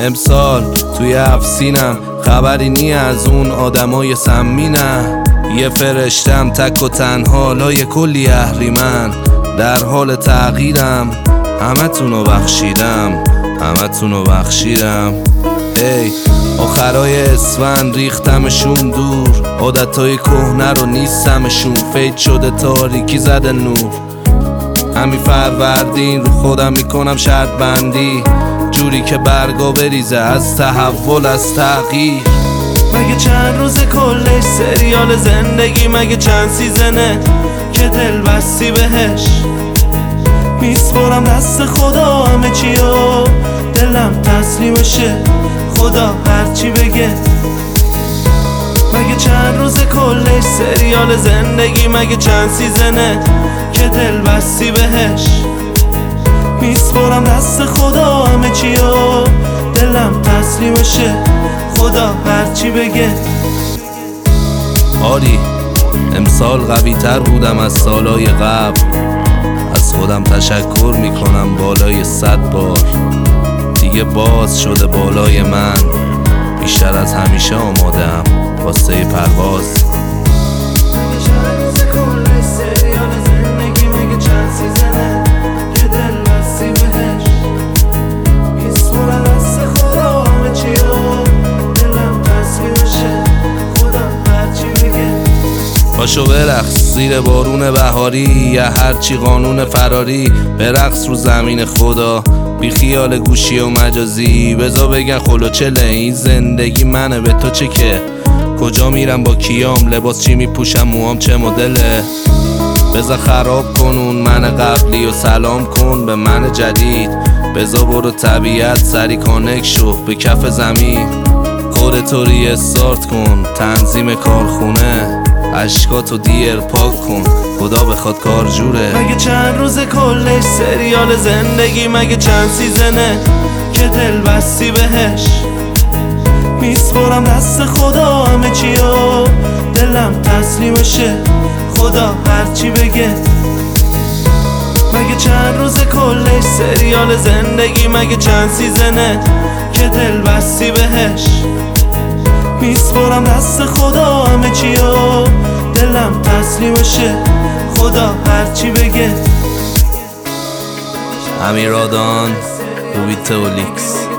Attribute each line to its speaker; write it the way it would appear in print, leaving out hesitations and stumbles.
Speaker 1: امسال توی افسینم، خبری نی از اون آدمای سمی نه. یه فرشتم تک و تنها لای کلی اهریمن، در حال تغییرم، همتونو بخشیدم. ای آخرای اسفند ریختمشون دور، عادتای کهنه رو نیستمشون، فید شده تاریکی زده نور. همین فروردین رو خودم میکنم شرط بندی، جوری که برگا بریزه از تحول، از تغییر.
Speaker 2: مگه چند روز کلش سریال زندگی، مگه چند سیزنه که دل بستی بهش. میسپرم دست خدا همه چیو، دلم تسلیمشه خدا هرچی بگه. مگه چند روز کلش سریال زندگی، مگه چند سیزنه که دل بستی بهش. میسپرم دست خدا همه چیو، دلم تسلیمشه خدا هرچی بگه.
Speaker 1: آری امسال قوی تر بودم از سالای قبل، از خودم تشکر میکنم بالای 100 بار. دیگه باز شده بالای من، بیشتر از همیشه آمادم واسه پرواز. پاشو برقص زیر بارون بهاری، یا هرچی قانون فراری، برقص رو زمین خدا، بی خیال گوشی و مجازی. بزا بگن خلوچله این زندگی منه، به تو چه که؟ کجا میرم با کیام، لباس چی میپوشم، موام چه مدله. بزا خراب کنون من قبلی و سلام کن به من جدید. بزا برو طبیعت سری کانک شو به کف زمین. خودتو ریستارت کن، تنظیم کارخونه، اشکاتو دیر پاک کن، خدا بخواد کار جوره.
Speaker 2: مگه چند روز کلش سریال زندگی، مگه چند سیزنه که دل بستی بهش. میسپرم دست خدا همه چیو، دلم تسلیمشه خدا هرچی بگه. مگه چند روز کلش سریال زندگی، مگه چند سیزنه که دل بستی بهش. میسپرم دست خدا همه چیو، دلم تسلیمشه خدا هرچی بگه.
Speaker 1: امیرادان، روبیتولیکس.